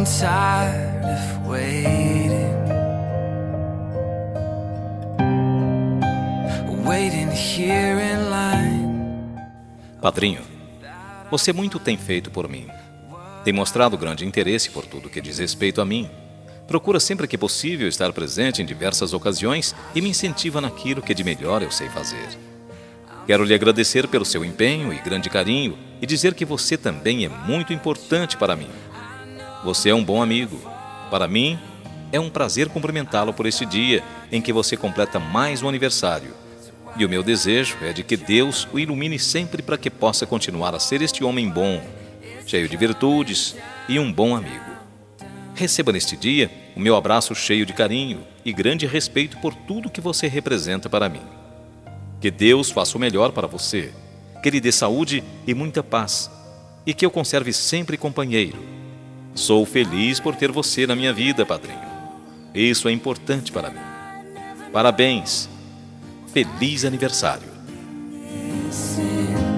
tired of waiting, waiting here in line. Padrinho, você muito tem feito por mim. Tem mostrado grande interesse por tudo que diz respeito a mim. Procura sempre que possível estar presente em diversas ocasiões e me incentiva naquilo que de melhor eu sei fazer. Quero lhe agradecer pelo seu empenho e grande carinho e dizer que você também é muito importante para mim. Você é um bom amigo. Para mim, é um prazer cumprimentá-lo por este dia em que você completa mais um aniversário. E o meu desejo é de que Deus o ilumine sempre para que possa continuar a ser este homem bom, cheio de virtudes e um bom amigo. Receba neste dia o meu abraço cheio de carinho e grande respeito por tudo que você representa para mim. Que Deus faça o melhor para você, que lhe dê saúde e muita paz, e que eu conserve sempre companheiro. Sou feliz por ter você na minha vida, padrinho. Isso é importante para mim. Parabéns! Feliz aniversário!